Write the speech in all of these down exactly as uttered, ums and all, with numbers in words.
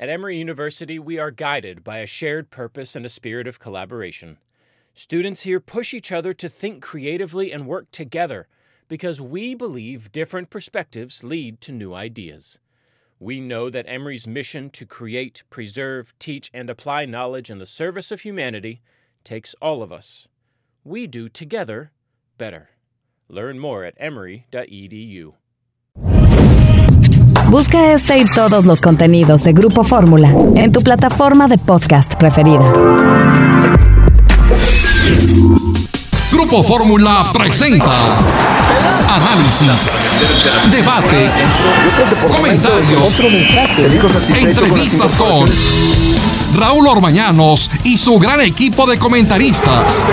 At Emory University, we are guided by a shared purpose and a spirit of collaboration. Students here push each other to think creatively and work together because we believe different perspectives lead to new ideas. We know that Emory's mission to create, preserve, teach, and apply knowledge in the service of humanity takes all of us. We do together better. Learn more at emory dot e d u. Busca este y todos los contenidos de Grupo Fórmula en tu plataforma de podcast preferida. Grupo Fórmula presenta análisis, debate, comentarios, entrevistas con Raúl Orbañanos y su gran equipo de comentaristas.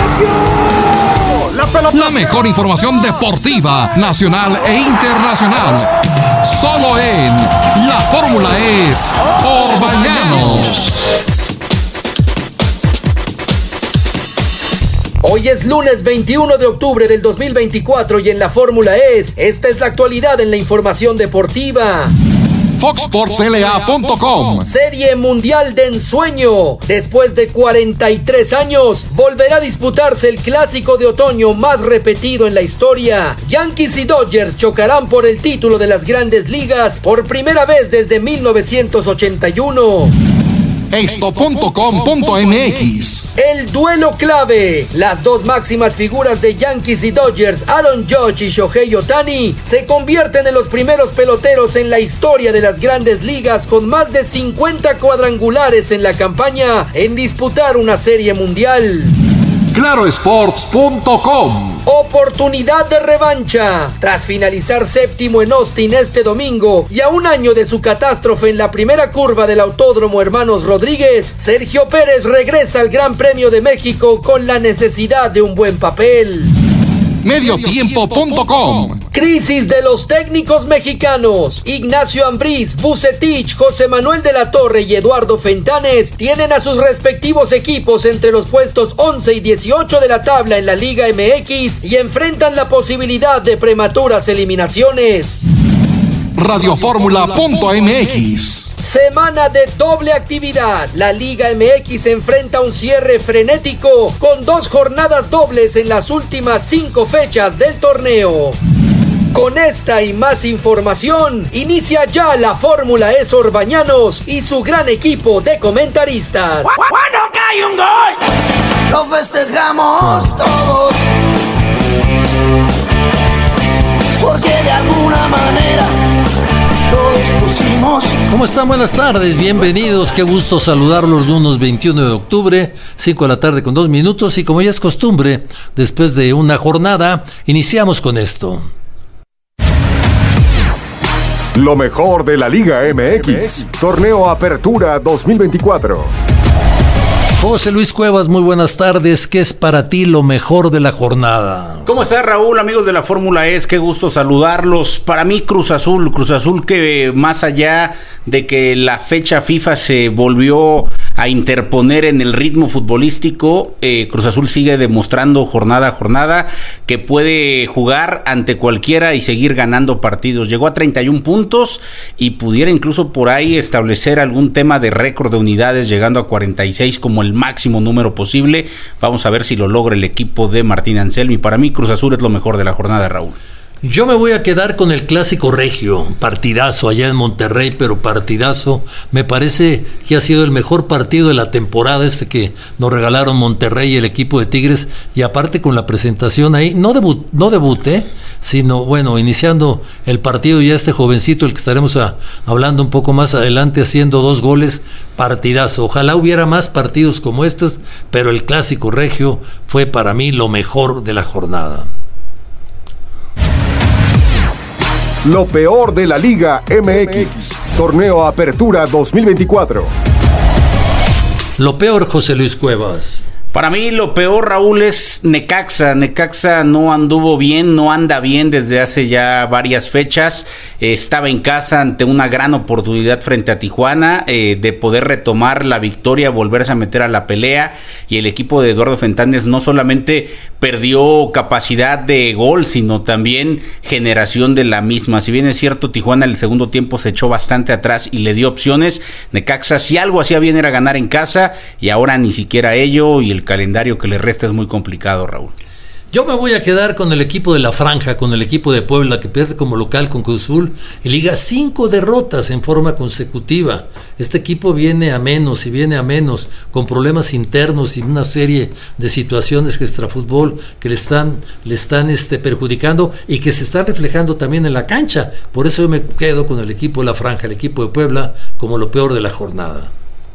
La mejor información deportiva, nacional e internacional. Solo en La Fórmula es Orbañanos. Hoy es lunes veintiuno de octubre del dos mil veinticuatro y en La Fórmula es, esta es la actualidad en la información deportiva. Fox Sports L A punto com. Serie Mundial de Ensueño. Después de cuarenta y tres años, volverá a disputarse el clásico de otoño más repetido en la historia. Yankees y Dodgers chocarán por el título de las Grandes Ligas por primera vez desde mil novecientos ochenta y uno. Esto punto com punto m x. El duelo clave. Las dos máximas figuras de Yankees y Dodgers, Aaron Judge y Shohei Ohtani, se convierten en los primeros peloteros en la historia de las Grandes Ligas con más de cincuenta cuadrangulares en la campaña en disputar una serie mundial. Claro Sports punto com. Oportunidad de revancha. Tras finalizar séptimo en Austin este domingo y a un año de su catástrofe en la primera curva del Autódromo Hermanos Rodríguez, Sergio Pérez regresa al Gran Premio de México con la necesidad de un buen papel. Mediotiempo punto com. Crisis de los técnicos mexicanos. Ignacio Ambriz, Vucetich, José Manuel de la Torre y Eduardo Fentanes tienen a sus respectivos equipos entre los puestos once y dieciocho de la tabla en la Liga M X y enfrentan la posibilidad de prematuras eliminaciones. Radio Fórmula punto m x. Semana de doble actividad. La Liga M X enfrenta un cierre frenético con dos jornadas dobles en las últimas cinco fechas del torneo. Con esta y más información, inicia ya La Fórmula es Orbañanos y su gran equipo de comentaristas. ¡Cuando cae un gol! ¡Lo festejamos todos! Porque de alguna manera todos pusimos. ¿Cómo están? Buenas tardes, bienvenidos. Qué gusto saludarlos lunes veintiuno de octubre, cinco de la tarde con dos minutos. Y como ya es costumbre, después de una jornada, iniciamos con esto. Lo mejor de la Liga M X, Torneo Apertura dos mil veinticuatro. José Luis Cuevas, muy buenas tardes. ¿Qué es para ti lo mejor de la jornada? ¿Cómo está, Raúl? Amigos de la Fórmula E, qué gusto saludarlos. Para mí, Cruz Azul, Cruz Azul que más allá de que la fecha FIFA se volvió a interponer en el ritmo futbolístico, eh, Cruz Azul sigue demostrando jornada a jornada que puede jugar ante cualquiera y seguir ganando partidos. Llegó a treinta y un puntos y pudiera incluso por ahí establecer algún tema de récord de unidades, llegando a cuarenta y seis como el máximo número posible. Vamos a ver si lo logra el equipo de Martín Anselmi. Para mí, Cruz Azul es lo mejor de la jornada, Raúl. Yo me voy a quedar con el clásico regio, partidazo allá en Monterrey, pero partidazo. Me parece que ha sido el mejor partido de la temporada este que nos regalaron Monterrey y el equipo de Tigres, y aparte con la presentación ahí, no debut, no debuté, sino bueno, iniciando el partido ya este jovencito, el que estaremos a, hablando un poco más adelante, haciendo dos goles, partidazo. Ojalá hubiera más partidos como estos, pero el clásico regio fue para mí lo mejor de la jornada. Lo peor de la Liga M X, Torneo Apertura dos mil veinticuatro. Lo peor, José Luis Cuevas. Para mí lo peor, Raúl, es Necaxa. Necaxa no anduvo bien, no anda bien desde hace ya varias fechas. Eh, estaba en casa ante una gran oportunidad frente a Tijuana eh, de poder retomar la victoria, volverse a meter a la pelea. Y el equipo de Eduardo Fentanes no solamente perdió capacidad de gol, sino también generación de la misma. Si bien es cierto, Tijuana en el segundo tiempo se echó bastante atrás y le dio opciones, Necaxa si algo hacía bien era ganar en casa y ahora ni siquiera ello, y el calendario que le resta es muy complicado, Raúl. Yo me voy a quedar con el equipo de la Franja, con el equipo de Puebla, que pierde como local con Cruz Azul y liga cinco derrotas en forma consecutiva. Este equipo viene a menos y viene a menos, con problemas internos y una serie de situaciones que extrafútbol que le están, le están este, perjudicando y que se están reflejando también en la cancha. Por eso yo me quedo con el equipo de la Franja, el equipo de Puebla, como lo peor de la jornada.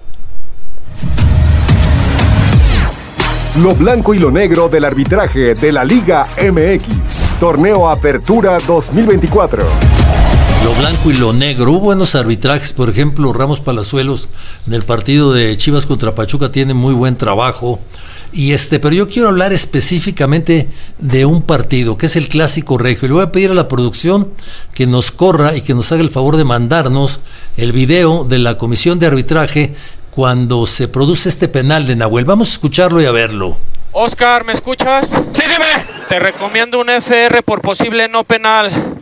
Lo blanco y lo negro del arbitraje de la Liga M X. Torneo Apertura dos mil veinticuatro. Lo blanco y lo negro. Hubo buenos arbitrajes, por ejemplo, Ramos Palazuelos en el partido de Chivas contra Pachuca tiene muy buen trabajo. Y este, pero yo quiero hablar específicamente de un partido que es el Clásico Regio. Le voy a pedir a la producción que nos corra y que nos haga el favor de mandarnos el video de la comisión de arbitraje cuando se produce este penal de Nahuel. Vamos a escucharlo y a verlo. Oscar, ¿me escuchas? Sí, dime. Te recomiendo un F R por posible no penal.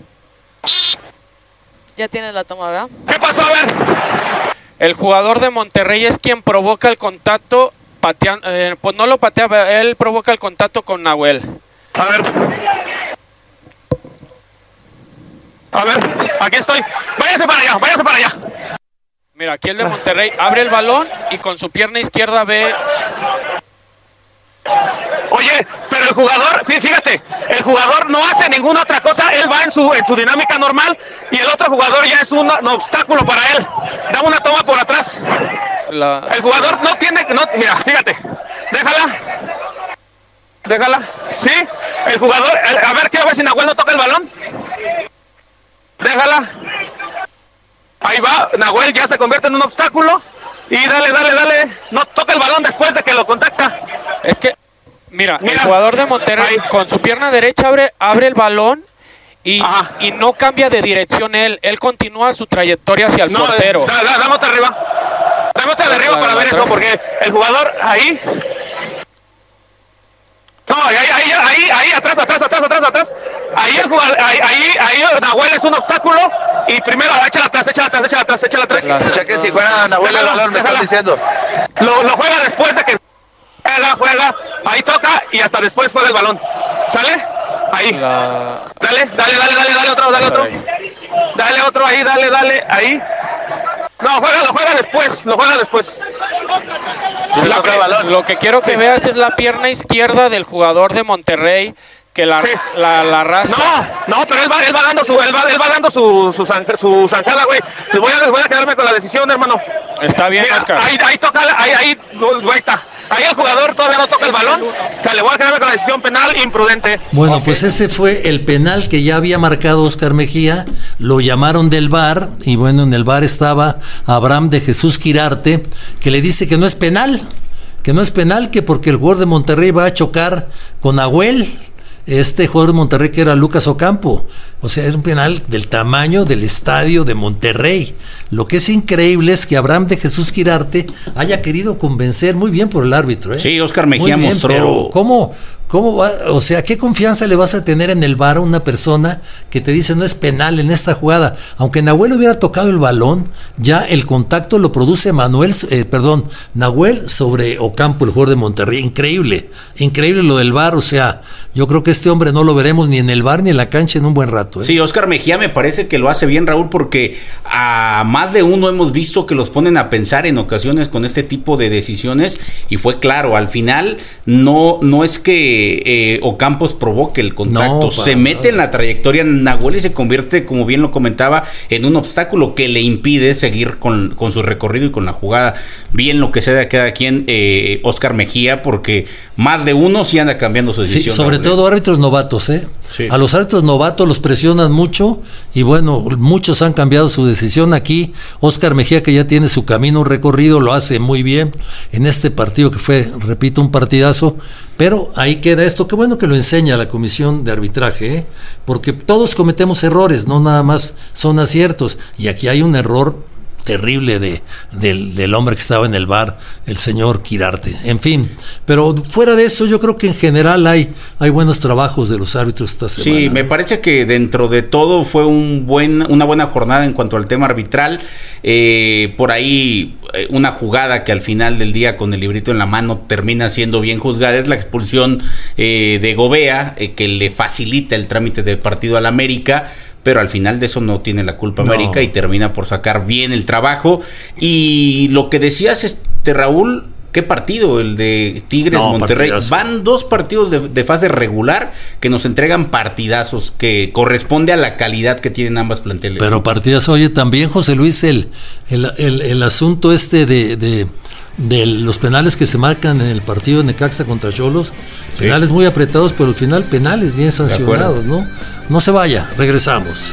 Ya tienes la toma, ¿verdad? ¿Qué pasó? A ver. El jugador de Monterrey es quien provoca el contacto, pateando, eh, pues no lo patea, él provoca el contacto con Nahuel. A ver. A ver, aquí estoy. Váyase para allá, váyase para allá. Mira, aquí el de Monterrey abre el balón y con su pierna izquierda ve... Oye, pero el jugador, fíjate, el jugador no hace ninguna otra cosa, él va en su en su dinámica normal y el otro jugador ya es un, un obstáculo para él. Da una toma por atrás. La... El jugador no tiene... No, mira, fíjate, déjala. Déjala, ¿sí? El jugador, a ver, quiero ver si Nahuel no toca el balón. Déjala. Ahí va, Nahuel ya se convierte en un obstáculo. Y dale, dale, dale. No toca el balón después de que lo contacta. Es que, mira, mira el jugador de Monterrey ahí, con su pierna derecha abre, abre el balón y, y no cambia de dirección él. Él continúa su trayectoria hacia el no, portero. Da, da, dame otra arriba. Dame otra de arriba para ver eso, porque el jugador ahí... No, ahí, ahí, ahí, ahí, atrás, atrás, atrás, atrás, atrás. Ahí el jugador, ahí, ahí, ahí Nahuel es un obstáculo y primero échala atrás, échala atrás, échala atrás, échala atrás. Chequen si juega Nahuel el balón, me están diciendo. Lo, lo juega después de que juega, juega, ahí toca y hasta después juega el balón. ¿Sale? Ahí. La... Dale, dale, dale, dale, dale otro, dale otro. Dale otro ahí, dale, dale, ahí. No, juega, lo juega después, lo juega después. Lo que, lo que quiero que sí. veas es la pierna izquierda del jugador de Monterrey que la, sí. la, la arrastra. No, no, pero él va, él va dando su, él va, él va dando su, su, su zancada, güey. Les voy a, les voy a quedarme con la decisión, hermano. Está bien, mira, Oscar. Ahí, ahí toca, ahí, ahí, ahí está. Ahí el jugador todavía no toca el balón. O sea, le voy a quedarme con la decisión penal imprudente. Bueno, okay. Pues ese fue el penal que ya había marcado Oscar Mejía. Lo llamaron del V A R y bueno, en el V A R estaba Abraham de Jesús Quirarte, que le dice que no es penal, que no es penal, que porque el jugador de Monterrey va a chocar con Nahuel, este jugador de Monterrey que era Lucas Ocampo. O sea, es un penal del tamaño del estadio de Monterrey. Lo que es increíble es que Abraham de Jesús Quirarte haya querido convencer muy bien por el árbitro, ¿eh? Sí, Oscar Mejía bien, mostró... Pero ¿cómo, cómo va? O sea, ¿qué confianza le vas a tener en el V A R a una persona que te dice no es penal en esta jugada? Aunque Nahuel hubiera tocado el balón, ya el contacto lo produce Manuel, eh, perdón, Nahuel sobre Ocampo, el jugador de Monterrey. Increíble, increíble lo del V A R. O sea, yo creo que este hombre no lo veremos ni en el V A R ni en la cancha en un buen rato, ¿eh? Sí, Oscar Mejía me parece que lo hace bien, Raúl, porque a más de uno hemos visto que los ponen a pensar en ocasiones con este tipo de decisiones y fue claro, al final no, no es que eh, Ocampos provoque el contacto, No, se mete en la trayectoria Nahuel y se convierte, como bien lo comentaba, en un obstáculo que le impide seguir con, con su recorrido y con la jugada. Bien lo que sea de cada quien, eh, Oscar Mejía, porque más de uno sí anda cambiando su decisión. Sí, sobre Raúl, todo árbitros novatos, ¿eh? Sí. A los árbitros novatos los presionan mucho y bueno, muchos han cambiado su decisión. Aquí Oscar Mejía, que ya tiene su camino recorrido, lo hace muy bien en este partido que fue, repito, un partidazo, pero ahí queda esto. Qué bueno que lo enseña la comisión de arbitraje, ¿eh? Porque todos cometemos errores, no nada más son aciertos, y aquí hay un error terrible de, del, del hombre que estaba en el bar, el señor Quirarte. En fin, pero fuera de eso, yo creo que en general hay, hay buenos trabajos de los árbitros esta semana. Sí, me parece que dentro de todo fue un buen, una buena jornada en cuanto al tema arbitral. Eh, por ahí eh, una jugada que al final del día con el librito en la mano termina siendo bien juzgada es la expulsión eh, de Gobea, eh, que le facilita el trámite de partido al América. Pero al final de eso no tiene la culpa América, no. Y termina por sacar bien el trabajo. Y lo que decías, este Raúl, qué partido el de Tigres no, Monterrey. Partidazo. Van dos partidos de, de fase regular que nos entregan partidazos, que corresponde a la calidad que tienen ambas planteles. Pero partidazo, oye, también José Luis, el, el, el, el asunto este de... de de los penales que se marcan en el partido de Necaxa contra Xolos, sí. Penales muy apretados, pero al final penales bien sancionados, ¿no? No se vaya, regresamos.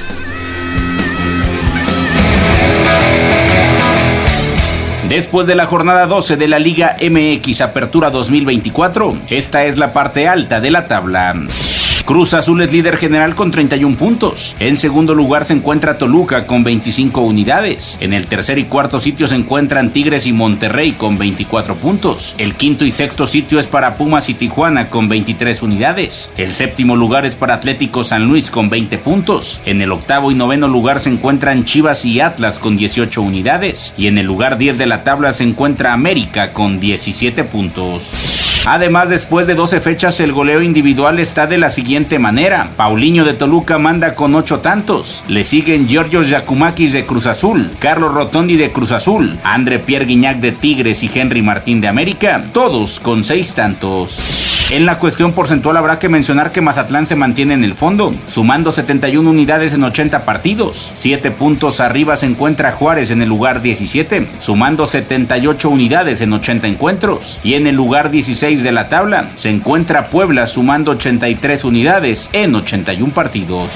Después de la jornada doce de la Liga M X Apertura dos mil veinticuatro, esta es la parte alta de la tabla. Cruz Azul es líder general con treinta y un puntos. En segundo lugar se encuentra Toluca con veinticinco unidades. En el tercer y cuarto sitio se encuentran Tigres y Monterrey con veinticuatro puntos. El quinto y sexto sitio es para Pumas y Tijuana con veintitrés unidades. El séptimo lugar es para Atlético San Luis con veinte puntos. En el octavo y noveno lugar se encuentran Chivas y Atlas con dieciocho unidades. Y en el lugar diez de la tabla se encuentra América con diecisiete puntos. Además, después de doce fechas, el goleo individual está de la siguiente manera. Paulinho de Toluca manda con ocho tantos. Le siguen Giorgio Giacomakis de Cruz Azul, Carlos Rotondi de Cruz Azul, André Pierre Guignac de Tigres y Henry Martín de América, todos con seis tantos. En la cuestión porcentual habrá que mencionar que Mazatlán se mantiene en el fondo, sumando setenta y una unidades en ochenta partidos. siete puntos arriba se encuentra Juárez en el lugar diecisiete, sumando setenta y ocho unidades en ochenta encuentros. Y en el lugar dieciséis de la tabla se encuentra Puebla sumando ochenta y tres unidades en ochenta y un partidos.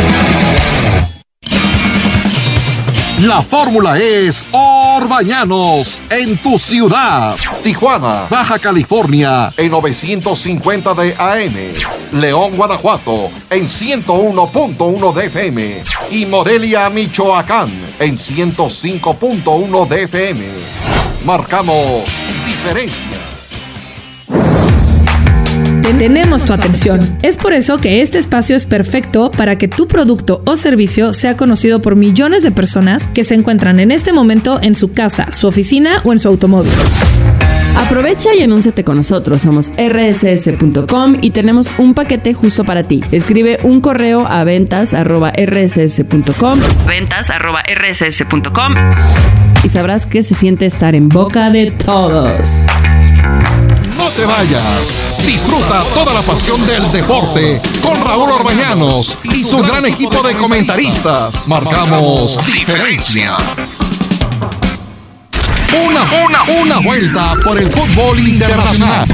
La fórmula es Orbañanos en tu ciudad. Tijuana, Baja California en novecientos cincuenta de A M. León, Guanajuato en ciento uno punto uno de F M. Y Morelia, Michoacán en ciento cinco punto uno de F M. Marcamos diferencia. Tenemos tu atención. Es por eso que este espacio es perfecto para que tu producto o servicio sea conocido por millones de personas que se encuentran en este momento en su casa, su oficina o en su automóvil. Aprovecha y anúnciate con nosotros. Somos erre ese ese punto com y tenemos un paquete justo para ti. Escribe un correo a ventas arroba erre ese ese punto com, ventas arroba erre ese ese punto com, y sabrás que se siente estar en boca de todos. No te vayas. Disfruta toda la pasión del deporte con Raúl Orbañanos y su gran equipo de comentaristas. Marcamos diferencia. Una, una, una vuelta por el fútbol internacional.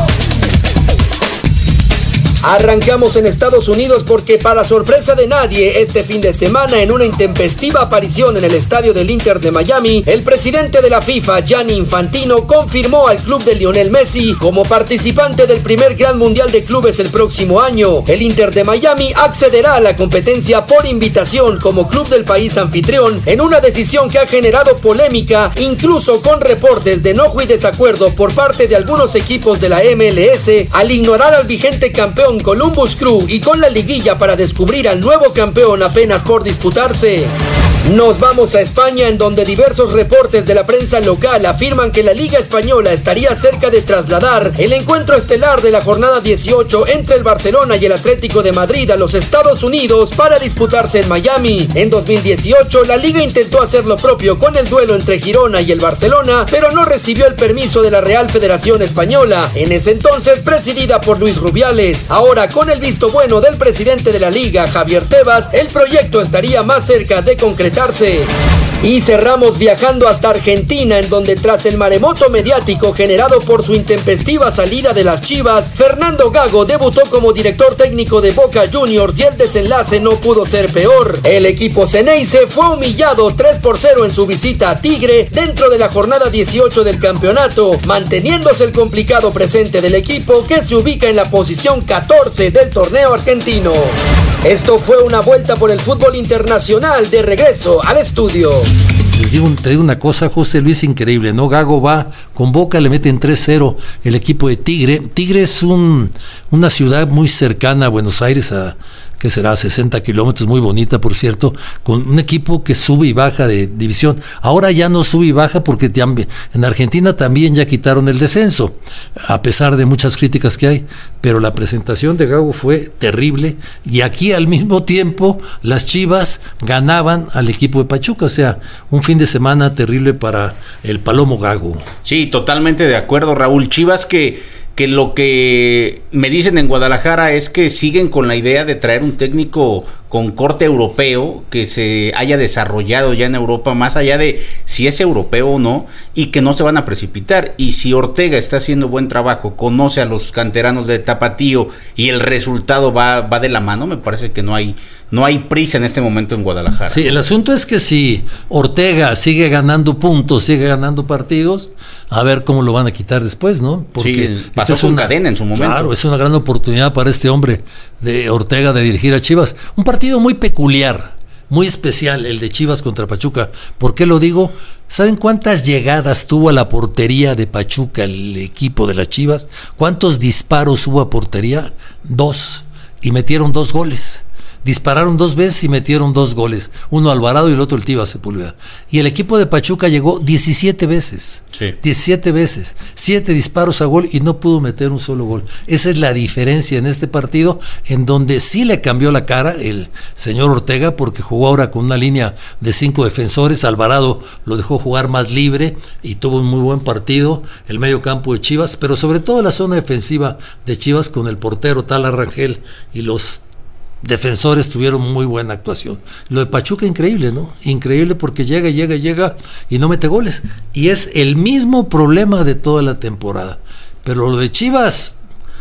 Arrancamos en Estados Unidos porque, para sorpresa de nadie, este fin de semana, en una intempestiva aparición en el estadio del Inter de Miami, el presidente de la FIFA, Gianni Infantino, confirmó al club de Lionel Messi como participante del primer Gran Mundial de Clubes el próximo año. El Inter de Miami accederá a la competencia por invitación como club del país anfitrión, en una decisión que ha generado polémica, incluso con reportes de enojo y desacuerdo por parte de algunos equipos de la eme ele ese, al ignorar al vigente campeón Columbus Crew y con la liguilla para descubrir al nuevo campeón apenas por disputarse. Nos vamos a España, en donde diversos reportes de la prensa local afirman que la Liga Española estaría cerca de trasladar el encuentro estelar de la jornada dieciocho entre el Barcelona y el Atlético de Madrid a los Estados Unidos para disputarse en Miami. En dos mil dieciocho, la Liga intentó hacer lo propio con el duelo entre Girona y el Barcelona, pero no recibió el permiso de la Real Federación Española, en ese entonces presidida por Luis Rubiales. Ahora, con el visto bueno del presidente de la Liga, Javier Tebas, el proyecto estaría más cerca de concretarse. Y cerramos viajando hasta Argentina, en donde tras el maremoto mediático generado por su intempestiva salida de las Chivas, Fernando Gago debutó como director técnico de Boca Juniors y el desenlace no pudo ser peor. El equipo Ceneice fue humillado tres por cero en su visita a Tigre dentro de la jornada dieciocho del campeonato, manteniéndose el complicado presente del equipo, que se ubica en la posición catorce del torneo argentino. Esto fue una vuelta por el fútbol internacional. De regreso al estudio. Les digo, te digo una cosa, José Luis, increíble, ¿no? Gago va con Boca, le meten tres cero el equipo de Tigre. Tigre es un, una ciudad muy cercana a Buenos Aires, a que será sesenta kilómetros, muy bonita, por cierto, con un equipo que sube y baja de división. Ahora ya no sube y baja porque en Argentina también ya quitaron el descenso, a pesar de muchas críticas que hay, pero la presentación de Gago fue terrible, y aquí al mismo tiempo las Chivas ganaban al equipo de Pachuca, o sea, un fin de semana terrible para el Palomo Gago. Sí, totalmente de acuerdo, Raúl. Chivas que que lo que me dicen en Guadalajara es que siguen con la idea de traer un técnico con corte europeo, que se haya desarrollado ya en Europa, más allá de si es europeo o no, y que no se van a precipitar. Y si Ortega está haciendo buen trabajo, conoce a los canteranos de Tapatío y el resultado va, va de la mano, me parece que no hay no hay prisa en este momento en Guadalajara. Sí, el asunto es que si Ortega sigue ganando puntos, sigue ganando partidos, a ver cómo lo van a quitar después, ¿no? Porque sí, pasó es con una, Cadena en su momento. Claro, es una gran oportunidad para este hombre de Ortega de dirigir a Chivas. Un partido muy peculiar, muy especial, el de Chivas contra Pachuca. ¿Por qué lo digo? ¿Saben cuántas llegadas tuvo a la portería de Pachuca el equipo de las Chivas? ¿Cuántos disparos hubo a portería? Dos. Y metieron dos goles. Dispararon dos veces y metieron dos goles, uno Alvarado y el otro el Tiva Sepúlveda. Y el equipo de Pachuca llegó diecisiete veces, sí. diecisiete veces, siete disparos a gol y no pudo meter un solo gol. Esa es la diferencia en este partido, en donde sí le cambió la cara el señor Ortega, porque jugó ahora con una línea de cinco defensores. Alvarado lo dejó jugar más libre y tuvo un muy buen partido, el medio campo de Chivas, pero sobre todo la zona defensiva de Chivas con el portero Tala Rangel y los defensores tuvieron muy buena actuación. Lo de Pachuca increíble, ¿no? Increíble porque llega, llega, llega y no mete goles. Y es el mismo problema de toda la temporada. Pero lo de Chivas,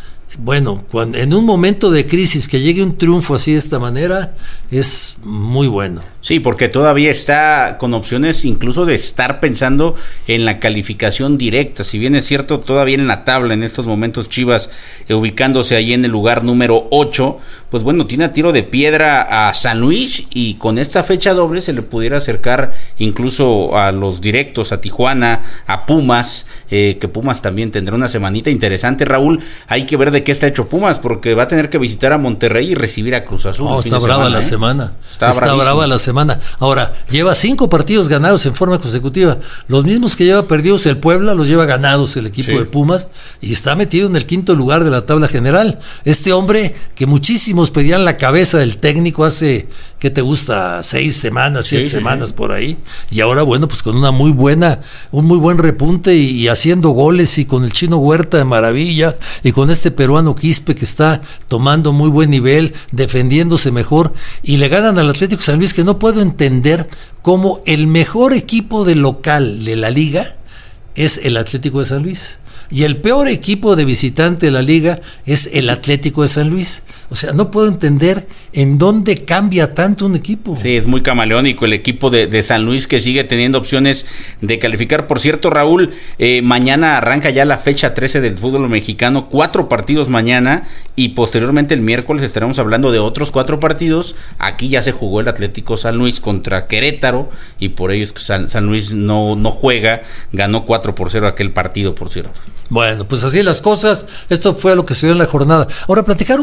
bueno, cuando, en un momento de crisis que llegue un triunfo así de esta manera, es muy bueno. Sí, porque todavía está con opciones incluso de estar pensando en la calificación directa. Si bien es cierto, todavía en la tabla en estos momentos Chivas eh, ubicándose ahí en el lugar número ocho, pues bueno, tiene a tiro de piedra a San Luis, y con esta fecha doble se le pudiera acercar incluso a los directos, a Tijuana, a Pumas, eh, que Pumas también tendrá una semanita interesante, Raúl. Hay que ver de qué está hecho Pumas, porque va a tener que visitar a Monterrey y recibir a Cruz Azul. No, está brava semana, la ¿eh? semana. Está, está brava la semana. Ahora, lleva cinco partidos ganados en forma consecutiva. Los mismos que lleva perdidos el Puebla, los lleva ganados el equipo sí. de Pumas, y está metido en el quinto lugar de la tabla general. Este hombre que muchísimos pedían la cabeza del técnico hace, ¿qué te gusta? Seis semanas, siete sí, semanas sí. por ahí. Y ahora, bueno, pues con una muy buena, un muy buen repunte y, y haciendo goles, y con el Chino Huerta de maravilla, y con este peruano Quispe que está tomando muy buen nivel, defendiéndose mejor, y le ganan al Atlético San Luis, que no puedo entender cómo el mejor equipo de local de la liga es el Atlético de San Luis y el peor equipo de visitante de la liga es el Atlético de San Luis. O sea, no puedo entender en dónde cambia tanto un equipo. Sí, es muy camaleónico el equipo de, de San Luis, que sigue teniendo opciones de calificar. Por cierto, Raúl, eh, mañana arranca ya la fecha trece del fútbol mexicano, cuatro partidos mañana, y posteriormente el miércoles estaremos hablando de otros cuatro partidos. Aquí ya se jugó el Atlético San Luis contra Querétaro, y por ello es que San, San Luis no, no juega, ganó cuatro por cero aquel partido, por cierto. Bueno, pues así las cosas. Esto fue lo que se dio en la jornada. Ahora, platicar un poquito de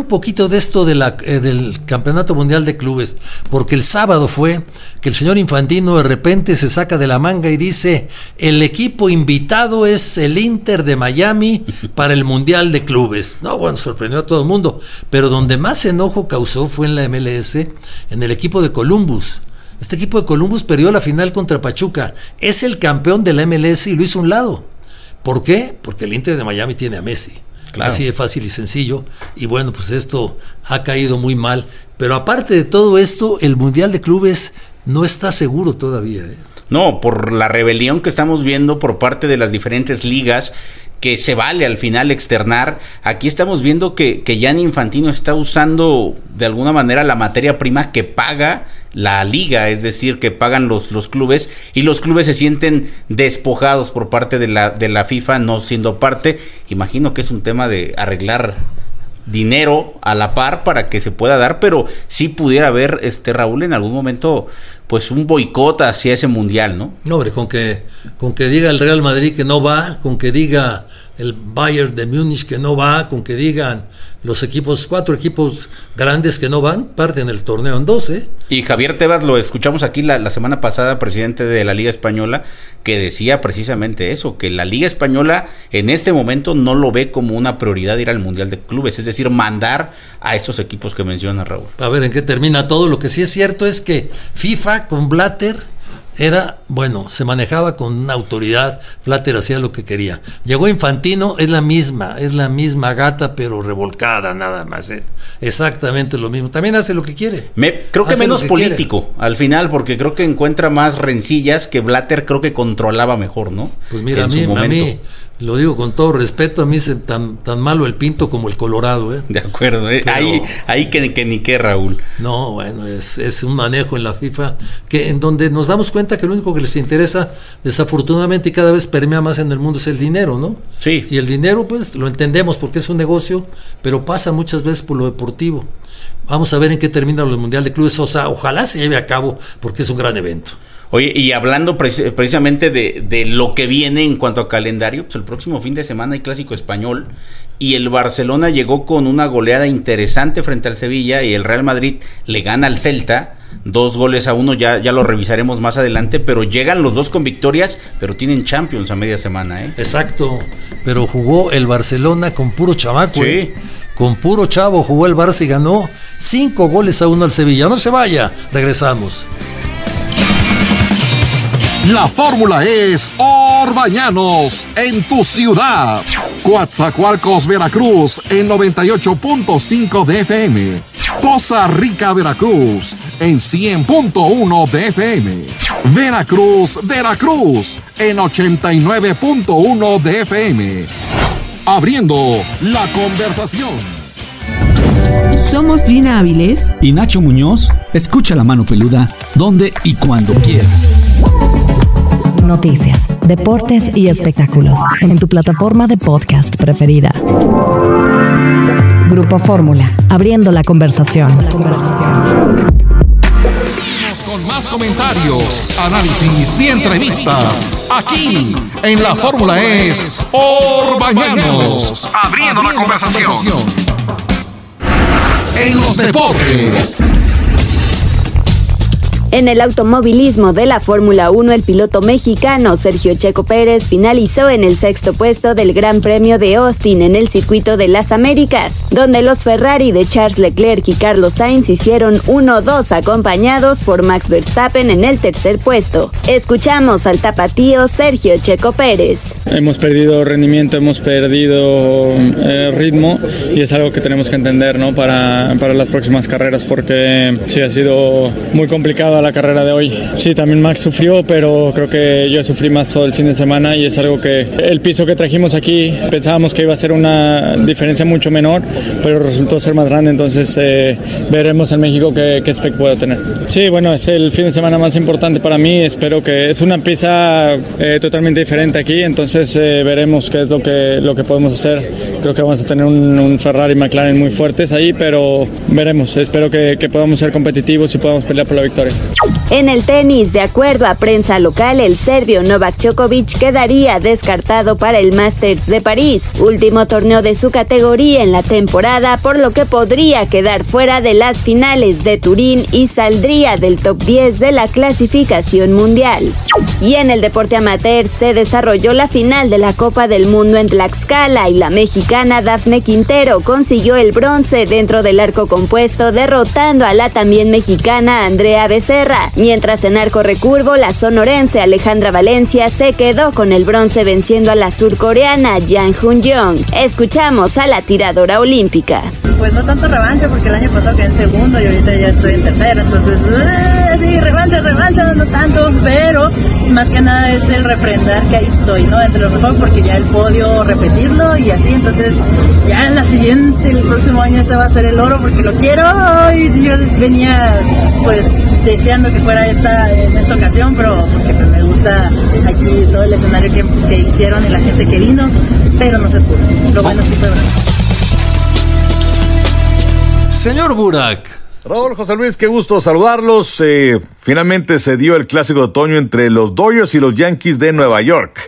de esto de la, eh, del Campeonato Mundial de Clubes? Porque el sábado fue que el señor Infantino de repente se saca de la manga y dice, el equipo invitado es el Inter de Miami para el Mundial de Clubes. No, bueno, sorprendió a todo el mundo, pero donde más enojo causó fue en la M L S, en el equipo de Columbus. Este equipo de Columbus perdió la final contra Pachuca. Es el campeón de la M L S y lo hizo a un lado. ¿Por qué? Porque el Inter de Miami tiene a Messi. Claro. Así de fácil y sencillo. Y bueno, pues esto ha caído muy mal. Pero aparte de todo esto, el Mundial de Clubes no está seguro todavía, ¿eh? No, por la rebelión que estamos viendo por parte de las diferentes ligas, que se vale al final externar. Aquí estamos viendo que, que Gianni Infantino está usando de alguna manera la materia prima que paga la liga, es decir, que pagan los, los clubes, y los clubes se sienten despojados por parte de la, de la FIFA, no siendo parte. Imagino que es un tema de arreglar dinero a la par para que se pueda dar, pero sí pudiera haber, este Raúl, en algún momento, pues un boicot hacia ese mundial, ¿no? No, hombre, con que, con que diga el Real Madrid que no va, con que diga el Bayern de Múnich que no va, con que digan los equipos, cuatro equipos grandes que no van, parten el torneo en dos, ¿eh? Y Javier Tebas, lo escuchamos aquí la, la semana pasada, presidente de la Liga Española, que decía precisamente eso, que la Liga Española en este momento no lo ve como una prioridad ir al Mundial de Clubes, es decir, mandar a estos equipos que menciona Raúl. A ver en qué termina todo. Lo que sí es cierto es que FIFA con Blatter era, bueno, se manejaba con una autoridad, Blatter hacía lo que quería. Llegó Infantino, es la misma, es la misma gata, pero revolcada nada más, ¿eh? Exactamente lo mismo. También hace lo que quiere. Me, creo que menos que político, quiere. Al final, porque creo que encuentra más rencillas que Blatter, creo que controlaba mejor, ¿no? Pues mira, a mí, a mí, lo digo con todo respeto, a mí es tan, tan malo el Pinto como el Colorado, ¿eh? De acuerdo, ¿eh? Pero, ahí, ahí que, que ni qué, Raúl. No, bueno, es, es un manejo en la FIFA que en donde nos damos cuenta que lo único que les interesa, desafortunadamente y cada vez permea más en el mundo, es el dinero, ¿no? Sí. Y el dinero, pues, lo entendemos porque es un negocio, pero pasa muchas veces por lo deportivo. Vamos a ver en qué termina el Mundial de Clubes. O sea, ojalá se lleve a cabo porque es un gran evento. Oye, y hablando precis- precisamente de, de lo que viene en cuanto a calendario, pues el próximo fin de semana hay Clásico Español y el Barcelona llegó con una goleada interesante frente al Sevilla y el Real Madrid le gana al Celta, dos goles a uno, ya, ya lo revisaremos más adelante, pero llegan los dos con victorias, pero tienen Champions a media semana, ¿eh? Exacto, pero jugó el Barcelona con puro chamaco, sí. ¿eh? Con puro chavo jugó el Barça y ganó cinco goles a uno al Sevilla. No se vaya, regresamos. La fórmula es Orbañanos en tu ciudad. Coatzacoalcos, Veracruz en noventa y ocho punto cinco de F M. Poza Rica, Veracruz en cien punto uno de F M. Veracruz, Veracruz en ochenta y nueve punto uno de F M. Abriendo la conversación. Somos Gina Áviles y Nacho Muñoz. Escucha La Mano Peluda donde y cuando quieras. Noticias, deportes y espectáculos en tu plataforma de podcast preferida. Grupo Fórmula, abriendo la conversación. La conversación. Con más comentarios, análisis y entrevistas aquí en La Fórmula es Orbañanos, abriendo la conversación. En los deportes. En el automovilismo de la Fórmula uno, el piloto mexicano Sergio Checo Pérez finalizó en el sexto puesto del Gran Premio de Austin en el Circuito de las Américas, donde los Ferrari de Charles Leclerc y Carlos Sainz hicieron uno dos acompañados por Max Verstappen en el tercer puesto. Escuchamos al tapatío Sergio Checo Pérez. Hemos perdido rendimiento, hemos perdido eh, ritmo y es algo que tenemos que entender, ¿no? para, para las próximas carreras, porque sí ha sido muy complicado la carrera de hoy. Sí, también Max sufrió, pero creo que yo sufrí más todo el fin de semana y es algo que el piso que trajimos aquí pensábamos que iba a ser una diferencia mucho menor, pero resultó ser más grande, entonces eh, veremos en México qué, qué spec puedo tener. Sí, bueno, es el fin de semana más importante para mí, espero que es una pieza eh, totalmente diferente aquí, entonces eh, veremos qué es lo que, lo que podemos hacer. Creo que vamos a tener un, un Ferrari y McLaren muy fuertes ahí, pero veremos, espero que, que podamos ser competitivos y podamos pelear por la victoria. En el tenis, de acuerdo a prensa local, el serbio Novak Djokovic quedaría descartado para el Masters de París, último torneo de su categoría en la temporada, por lo que podría quedar fuera de las finales de Turín y saldría del top diez de la clasificación mundial. Y en el deporte amateur se desarrolló la final de la Copa del Mundo en Tlaxcala y la mexicana Dafne Quintero consiguió el bronce dentro del arco compuesto, derrotando a la también mexicana Andrea Becerra, mientras en arco recurvo la sonorense Alejandra Valencia se quedó con el bronce venciendo a la surcoreana Yang Hun-young. Escuchamos a la tiradora olímpica. Pues no tanto revancha porque el año pasado quedé en segundo y ahorita ya estoy en tercero, entonces eh, sí, revancha, revancha, no tanto, pero más que nada es el refrendar que ahí estoy, ¿no? Entre los mejores, porque ya el podio repetirlo y así, entonces ya en la siguiente, el próximo año ese va a ser el oro porque lo quiero y yo venía pues deseando que fuera esta en esta ocasión, pero porque pues, me gusta aquí todo el escenario que, que hicieron y la gente que vino, pero no se pudo. Lo bueno sí fue verdad. Señor Burak. Raúl, José Luis, qué gusto saludarlos. Eh, finalmente se dio el clásico de otoño entre los Dodgers y los Yankees de Nueva York.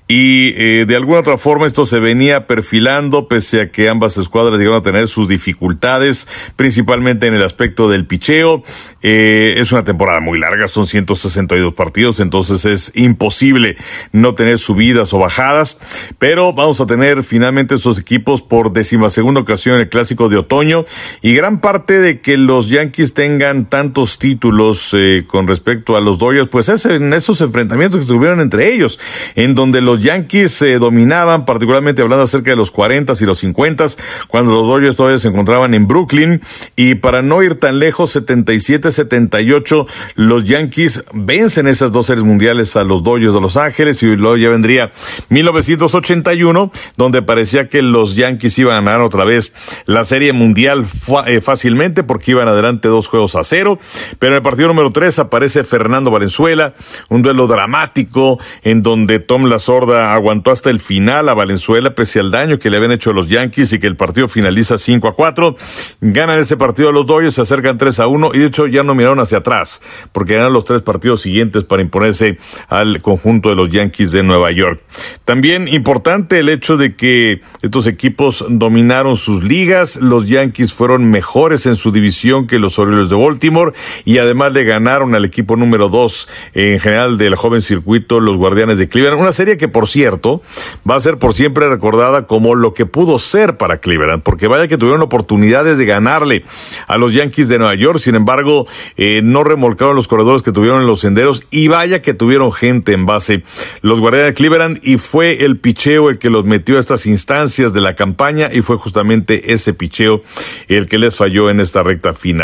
Y eh, de alguna otra forma esto se venía perfilando, pese a que ambas escuadras llegaron a tener sus dificultades, principalmente en el aspecto del picheo. Eh, es una temporada muy larga, son ciento sesenta y dos partidos, entonces es imposible no tener subidas o bajadas. Pero vamos a tener finalmente esos equipos por decimasegunda ocasión en el clásico de otoño. Y gran parte de que los Yankees tengan tantos títulos eh, con respecto a los Dodgers, pues es en esos enfrentamientos que tuvieron entre ellos, en donde los Yankees eh, dominaban, particularmente hablando acerca de los cuarentas y los cincuentas, cuando los Dodgers todavía se encontraban en Brooklyn. Y para no ir tan lejos, setenta y siete setenta y ocho, los Yankees vencen esas dos series mundiales a los Dodgers de Los Ángeles, y luego ya vendría mil novecientos ochenta y uno, donde parecía que los Yankees iban a ganar otra vez la serie mundial eh, fácilmente, porque iban a adelante dos juegos a cero, pero en el partido número tres aparece Fernando Valenzuela, un duelo dramático en donde Tom La Sorda aguantó hasta el final a Valenzuela pese al daño que le habían hecho a los Yankees, y que el partido finaliza cinco a cuatro, ganan ese partido a los Dodgers, se acercan tres a uno y de hecho ya no miraron hacia atrás, porque ganan los tres partidos siguientes para imponerse al conjunto de los Yankees de Nueva York. También importante el hecho de que estos equipos dominaron sus ligas, los Yankees fueron mejores en su división que los Orioles de Baltimore, y además le ganaron al equipo número dos en general del joven circuito, los Guardianes de Cleveland, una serie que por cierto va a ser por siempre recordada como lo que pudo ser para Cleveland, porque vaya que tuvieron oportunidades de ganarle a los Yankees de Nueva York, sin embargo eh, no remolcaron los corredores que tuvieron en los senderos, y vaya que tuvieron gente en base los Guardianes de Cleveland, y fue el picheo el que los metió a estas instancias de la campaña, y fue justamente ese picheo el que les falló en esta recta final.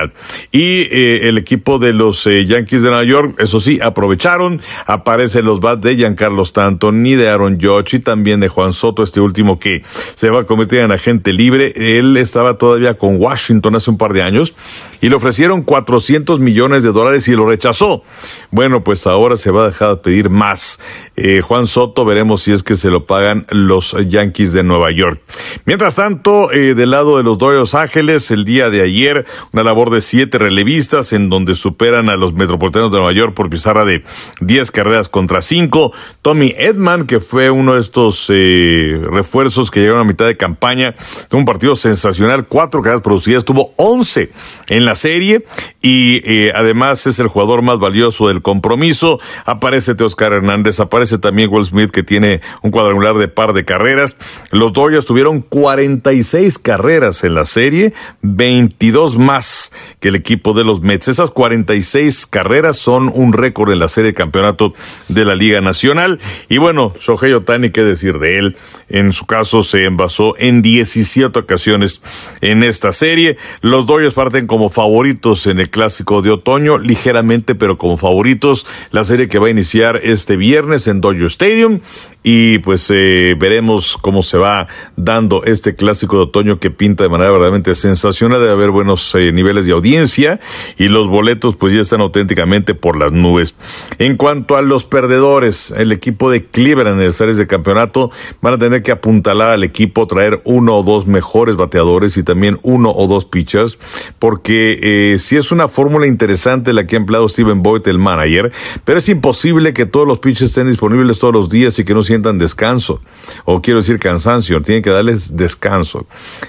Y eh, el equipo de los eh, Yankees de Nueva York, eso sí, aprovecharon, aparecen los bats de Giancarlo Stanton y de Aaron Judge y también de Juan Soto, este último que se va a convertir en agente libre. Él estaba todavía con Washington hace un par de años y le ofrecieron cuatrocientos millones de dólares y lo rechazó. Bueno, pues ahora se va a dejar de pedir más. Eh, Juan Soto, veremos si es que se lo pagan los Yankees de Nueva York. Mientras tanto, eh, del lado de los Dodgers de Los Ángeles, el día de ayer, una labor de siete relevistas en donde superan a los Metropolitanos de Nueva York por pizarra de diez carreras contra cinco. Tommy Edman, que fue uno de estos eh, refuerzos que llegaron a mitad de campaña, tuvo un partido sensacional, cuatro carreras producidas, tuvo once en la serie y eh, además es el jugador más valioso del compromiso. Aparece Teoscar Hernández, aparece también Will Smith, que tiene un cuadrangular de par de carreras. Los Dodgers tuvieron cuarenta y seis carreras en la serie, veintidós más que el equipo de los Mets. Esas cuarenta y seis carreras son un récord en la serie de campeonato de la Liga Nacional. Y bueno, Shohei Ohtani, qué decir de él, en su caso se envasó en diecisiete ocasiones en esta serie. Los Dodgers parten como favoritos en el clásico de otoño, ligeramente, pero como favoritos. La serie que va a iniciar este viernes en Dodger Stadium, y pues eh, veremos cómo se va dando este clásico de otoño que pinta de manera verdaderamente sensacional. Debe haber buenos eh, niveles de audiencia y los boletos pues ya están auténticos auténticamente por las nubes. En cuanto a los perdedores, el equipo de Cleveland en el series de campeonato van a tener que apuntalar al equipo, traer uno o dos mejores bateadores y también uno o dos pitchers, porque eh, sí es una fórmula interesante la que ha empleado Steven Boyd, el manager, pero es imposible que todos los pitchers estén disponibles todos los días y que no sientan descanso, o quiero decir cansancio, tienen que darles descanso.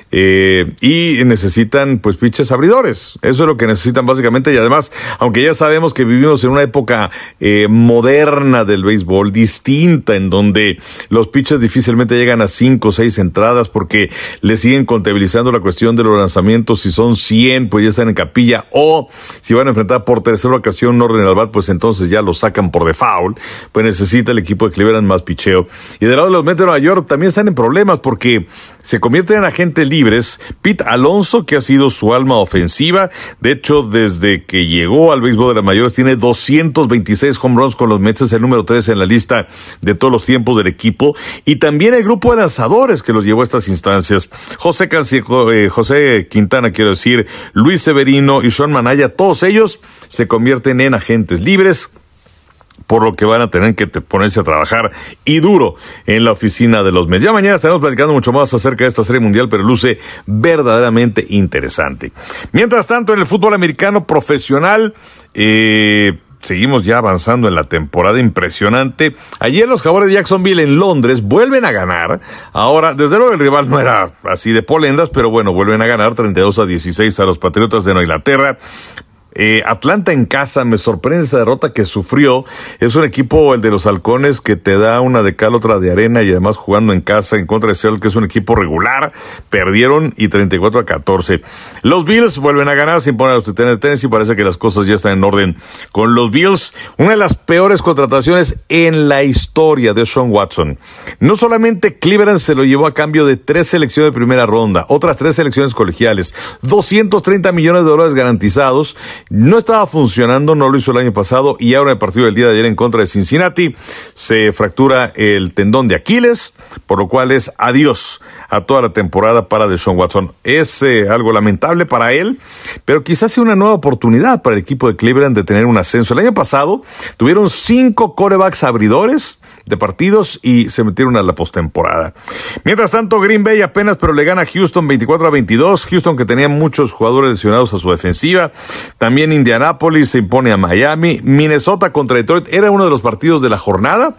Eh, y necesitan pues pitchers abridores, eso es lo que necesitan básicamente, y además, aunque ya sabemos que vivimos en una época eh, moderna del béisbol, distinta, en donde los pitchers difícilmente llegan a cinco o seis entradas porque le siguen contabilizando la cuestión de los lanzamientos, si son cien pues ya están en capilla, o si van a enfrentar por tercera ocasión un orden al bat, pues entonces ya lo sacan por default, pues necesita el equipo de Cleveland más picheo. Y del lado de los Mets de Nueva York también están en problemas porque se convierten en agentes libres. Pete Alonso, que ha sido su alma ofensiva, de hecho desde que llegó al béisbol de las mayores tiene doscientos veintiséis home runs con los Mets, es el número tres en la lista de todos los tiempos del equipo, y también el grupo de lanzadores que los llevó a estas instancias. José, Canseco, eh, José Quintana, quiero decir, Luis Severino y Sean Manaya, todos ellos se convierten en agentes libres, por lo que van a tener que ponerse a trabajar y duro en la oficina de los Mets. Ya mañana estaremos platicando mucho más acerca de esta serie mundial, pero luce verdaderamente interesante. Mientras tanto, en el fútbol americano profesional, eh, seguimos ya avanzando en la temporada impresionante. Ayer los Jaguares de Jacksonville en Londres vuelven a ganar. Ahora, desde luego el rival no era así de polendas, pero bueno, vuelven a ganar treinta y dos a dieciséis a los Patriotas de Nueva Inglaterra. Eh, Atlanta en casa, me sorprende esa derrota que sufrió. Es un equipo, el de los Halcones, que te da una de cal, otra de arena, y además jugando en casa en contra de Seattle, que es un equipo regular. Perdieron y treinta y cuatro a catorce. Los Bills vuelven a ganar, se imponen a los Titanes de Tennessee. Parece que las cosas ya están en orden con los Bills. Una de las peores contrataciones en la historia de Sean Watson. No solamente Cleveland se lo llevó a cambio de tres selecciones de primera ronda, otras tres selecciones colegiales, doscientos treinta millones de dólares garantizados. No estaba funcionando, no lo hizo el año pasado, y ahora en el partido del día de ayer en contra de Cincinnati se fractura el tendón de Aquiles, por lo cual es adiós a toda la temporada para Deshaun Watson. Es eh, algo lamentable para él, pero quizás sea una nueva oportunidad para el equipo de Cleveland de tener un ascenso. El año pasado tuvieron cinco quarterbacks abridores de partidos y se metieron a la postemporada. Mientras tanto, Green Bay apenas pero le gana a Houston veinticuatro a veintidós. Houston, que tenía muchos jugadores lesionados a su defensiva. También Indianapolis se impone a Miami. Minnesota contra Detroit era uno de los partidos de la jornada,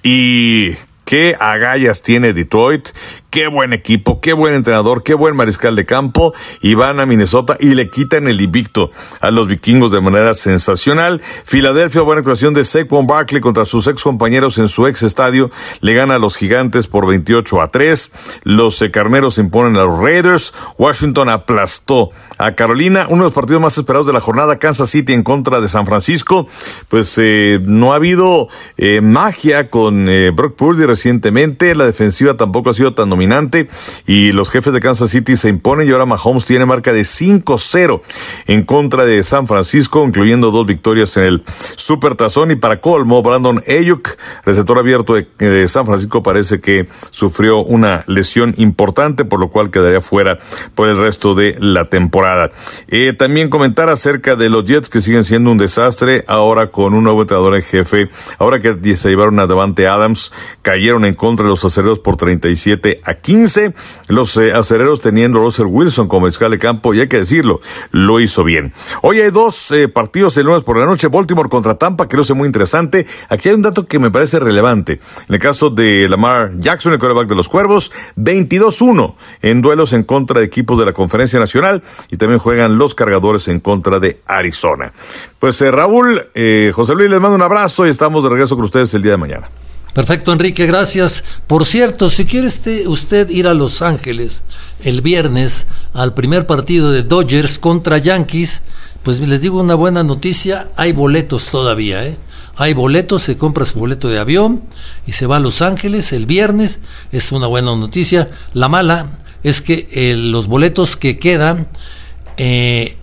y qué agallas tiene Detroit, qué buen equipo, qué buen entrenador, qué buen mariscal de campo, y van a Minnesota y le quitan el invicto a los vikingos de manera sensacional. Filadelfia, buena actuación de Saquon Barkley contra sus ex compañeros en su ex estadio, le gana a los Gigantes por veintiocho a tres. Los eh, Carneros se imponen a los Raiders. Washington aplastó a Carolina. Uno de los partidos más esperados de la jornada, Kansas City en contra de San Francisco. Pues eh, no ha habido eh, magia con eh, Brock Purdy recientemente, la defensiva tampoco ha sido tan dominante, y los jefes de Kansas City se imponen, y ahora Mahomes tiene marca de cinco cero en contra de San Francisco, incluyendo dos victorias en el Supertazón. Y para colmo, Brandon Ayuk, receptor abierto de, de San Francisco, parece que sufrió una lesión importante, por lo cual quedaría fuera por el resto de la temporada. Eh, también comentar acerca de los Jets, que siguen siendo un desastre, ahora con un nuevo entrenador en jefe, ahora que se llevaron a Davante Adams, cayeron en contra de los acereros por treinta y siete a quince. Los eh, acereros teniendo a Russell Wilson como mariscal de campo, y hay que decirlo, lo hizo bien. Hoy hay dos eh, partidos el lunes por la noche, Baltimore contra Tampa, que lo hace muy interesante. Aquí hay un dato que me parece relevante. En el caso de Lamar Jackson, el quarterback de los Cuervos, veintidós uno en duelos en contra de equipos de la Conferencia Nacional, y también juegan los Cargadores en contra de Arizona. Pues eh, Raúl, eh, José Luis, les mando un abrazo y estamos de regreso con ustedes el día de mañana. Perfecto, Enrique, gracias. Por cierto, si quiere este, usted ir a Los Ángeles el viernes al primer partido de Dodgers contra Yankees, pues les digo una buena noticia, hay boletos todavía, ¿eh? Hay boletos, se compra su boleto de avión y se va a Los Ángeles el viernes, es una buena noticia. La mala es que eh, los boletos que quedan, eh,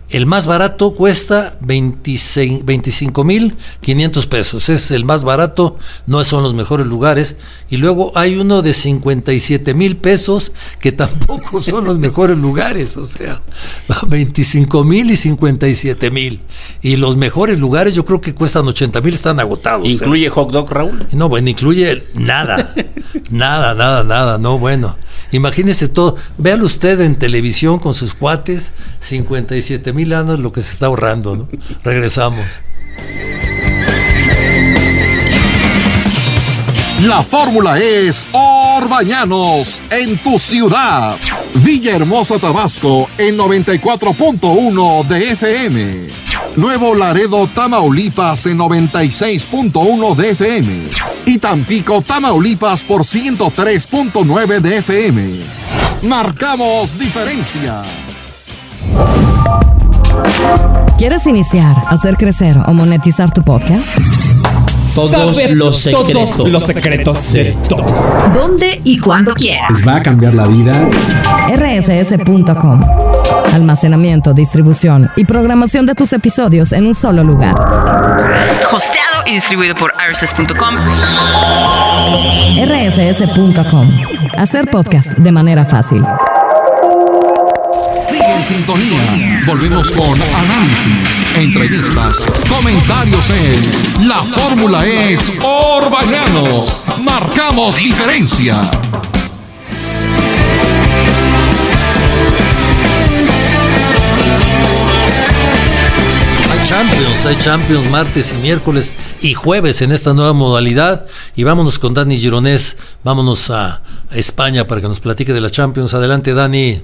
El más barato cuesta veinticinco mil quinientos pesos. Ese es el más barato, no son los mejores lugares. Y luego hay uno de cincuenta y siete mil pesos que tampoco son los mejores lugares. O sea, veinticinco mil y cincuenta y siete mil. Y los mejores lugares yo creo que cuestan ochenta mil, están agotados. ¿Incluye ¿eh? hot dog, Raúl? No, bueno, incluye nada. nada, nada, nada. No, bueno. Imagínese todo. Véalo usted en televisión con sus cuates, cincuenta y siete mil años lo que se está ahorrando, ¿no? Regresamos. La fórmula es Orbañanos en tu ciudad. Villahermosa, Tabasco en noventa y cuatro punto uno de F M. Nuevo Laredo, Tamaulipas en noventa y seis punto uno de F M. Y Tampico, Tamaulipas por ciento tres punto nueve de F M. Marcamos diferencia. ¿Quieres iniciar, hacer crecer o monetizar tu podcast? Todos Saber los secretos. Todos los secretos de todos. ¿Dónde y cuándo quieras? Les va a cambiar la vida. R S S punto com. Almacenamiento, distribución y programación de tus episodios en un solo lugar. Hosteado y distribuido por R S S punto com. R S S punto com. Hacer podcast de manera fácil. Sigue en sintonía. Volvemos con análisis, entrevistas, comentarios en La Fórmula es Orbañanos. Marcamos diferencia. Hay Champions, hay Champions martes y miércoles y jueves en esta nueva modalidad. Y vámonos con Dani Gironés. Vámonos a España para que nos platique de la Champions. Adelante, Dani.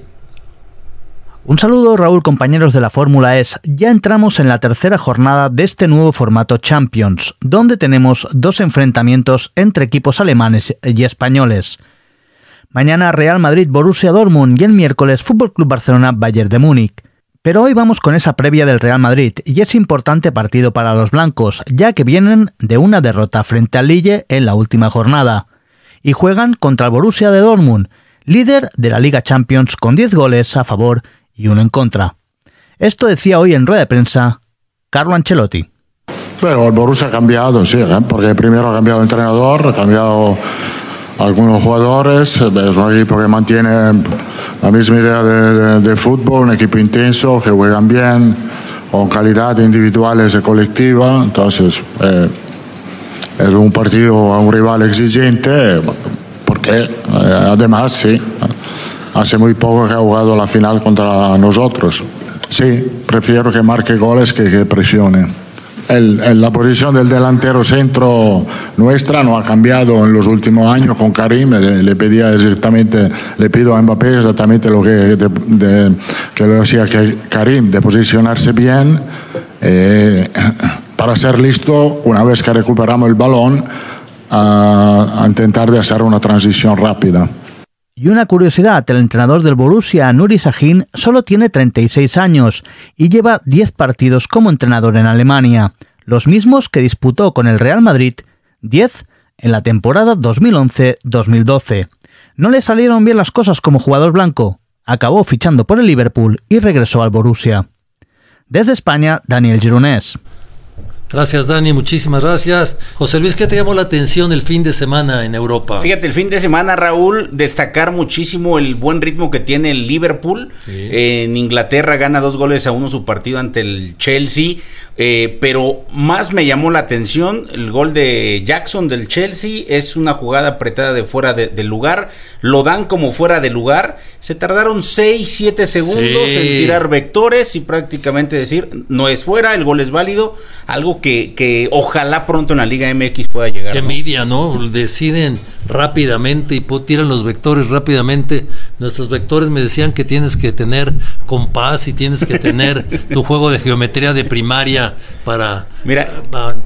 Un saludo, Raúl, compañeros de la Fórmula E S. Ya entramos en la tercera jornada de este nuevo formato Champions, donde tenemos dos enfrentamientos entre equipos alemanes y españoles. Mañana Real Madrid-Borussia Dortmund y el miércoles F C Barcelona-Bayern de Múnich. Pero hoy vamos con esa previa del Real Madrid y es importante partido para los blancos, ya que vienen de una derrota frente al Lille en la última jornada. Y juegan contra el Borussia de Dortmund, líder de la Liga Champions con diez goles a favor y uno en contra. Esto decía hoy en rueda de prensa Carlo Ancelotti. Pero el Borussia ha cambiado, sí, ¿eh? Porque primero ha cambiado el entrenador, ha cambiado algunos jugadores, es un equipo que mantiene la misma idea de, de, de fútbol, un equipo intenso, que juegan bien, con calidad individuales y colectiva, entonces eh, es un partido a un rival exigente, porque eh, además sí, hace muy poco que ha jugado la final contra nosotros. Sí, prefiero que marque goles que que presione. El, el, la posición del delantero centro nuestra no ha cambiado en los últimos años con Karim. Le, le pedía exactamente, le pido a Mbappé exactamente lo que, de, de, que le decía que Karim, de posicionarse bien eh, para ser listo una vez que recuperamos el balón a, a intentar de hacer una transición rápida. Y una curiosidad, el entrenador del Borussia, Nuri Sahin, solo tiene treinta y seis años y lleva diez partidos como entrenador en Alemania, los mismos que disputó con el Real Madrid, diez en la temporada dos mil once dos mil doce. No le salieron bien las cosas como jugador blanco, acabó fichando por el Liverpool y regresó al Borussia. Desde España, Daniel Gironés. Gracias, Dani, muchísimas gracias. José Luis, ¿qué te llamó la atención el fin de semana en Europa? Fíjate, el fin de semana, Raúl, destacar muchísimo el buen ritmo que tiene el Liverpool. Sí. Eh, en Inglaterra gana dos goles a uno su partido ante el Chelsea, eh, pero más me llamó la atención el gol de Jackson del Chelsea. Es una jugada apretada de fuera de, de lugar, lo dan como fuera de lugar. Se tardaron seis, siete segundos sí. en tirar vectores y prácticamente decir, no es fuera, el gol es válido, algo que, que ojalá pronto en la Liga M X pueda llegar. Qué ¿no? envidia, ¿no? Deciden rápidamente y tiran los vectores rápidamente. Nuestros vectores me decían que tienes que tener compás y tienes que tener tu juego de geometría de primaria para, Mira, para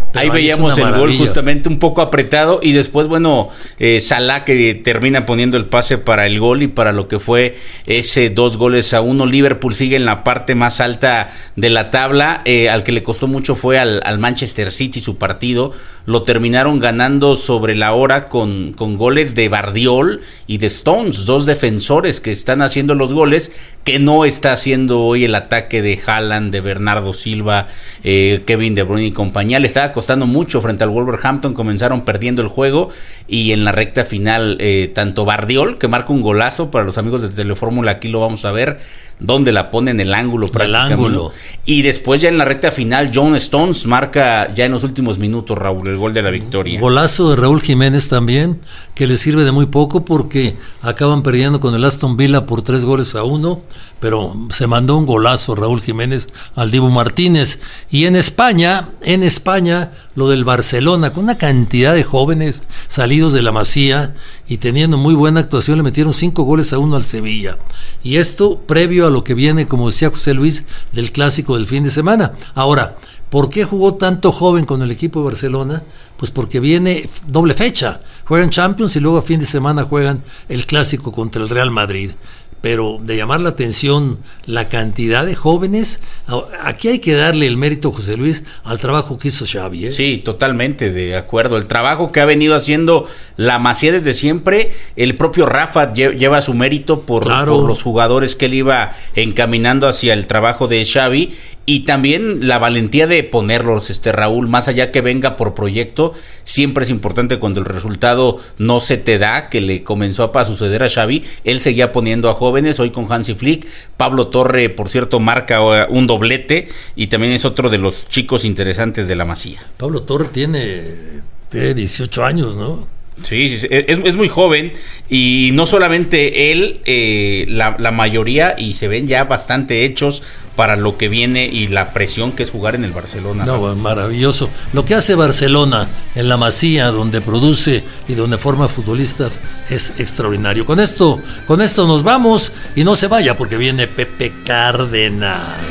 Ahí, ahí veíamos el gol justamente un poco apretado y después, bueno, eh, Salah que termina poniendo el pase para el gol y para lo que fue ese dos goles a uno. Liverpool sigue en la parte más alta de la tabla, eh, al que le costó mucho fue al, al Manchester City su partido. Lo terminaron ganando sobre la hora con, con goles de Bardiol y de Stones, dos defensores que están haciendo los goles, que no está haciendo hoy el ataque de Haaland, de Bernardo Silva, eh, Kevin De Bruyne y compañía. Le estaba costando mucho frente al Wolverhampton, comenzaron perdiendo el juego y en la recta final eh, tanto Bardiol, que marca un golazo para los amigos de Telefórmula, aquí lo vamos a ver, donde la pone en el ángulo prácticamente. El ángulo. Y después ya en la recta final John Stones marca ya en los últimos minutos, Raúl, el gol de la victoria. Golazo de Raúl Jiménez también, que le sirve de muy poco porque acaban perdiendo con el Aston Villa por tres goles a uno, pero se mandó un golazo Raúl Jiménez al Dibu Martínez. Y en España, en España, lo del Barcelona, con una cantidad de jóvenes salidos de la Masía y teniendo muy buena actuación, le metieron cinco goles a uno al Sevilla. Y esto previo a lo que viene, como decía José Luis, del clásico del fin de semana. Ahora, ¿por qué jugó tanto joven con el equipo de Barcelona? Pues porque viene doble fecha. Juegan Champions y luego a fin de semana juegan el clásico contra el Real Madrid. Pero de llamar la atención la cantidad de jóvenes, aquí hay que darle el mérito, José Luis, al trabajo que hizo Xavi, ¿eh? Sí, totalmente de acuerdo. El trabajo que ha venido haciendo la Masía desde siempre, el propio Rafa lleva su mérito por, claro. por los jugadores que él iba encaminando hacia el trabajo de Xavi. Y también la valentía de ponerlos, este Raúl, más allá que venga por proyecto, siempre es importante cuando el resultado no se te da, que le comenzó a suceder a Xavi, él seguía poniendo a jóvenes, hoy con Hansi Flick. Pablo Torre, por cierto, marca un doblete y también es otro de los chicos interesantes de la Masía. Pablo Torre tiene, tiene dieciocho años, ¿no? Sí, es, es muy joven y no solamente él, eh, la, la mayoría, y se ven ya bastante hechos para lo que viene y la presión que es jugar en el Barcelona. No, maravilloso. Lo que hace Barcelona en la Masía, donde produce y donde forma futbolistas, es extraordinario. Con esto, con esto nos vamos y no se vaya porque viene Pepe Cárdenas.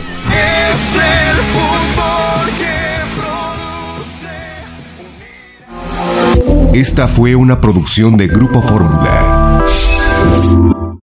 Es el fútbol que Esta fue una producción de Grupo Fórmula.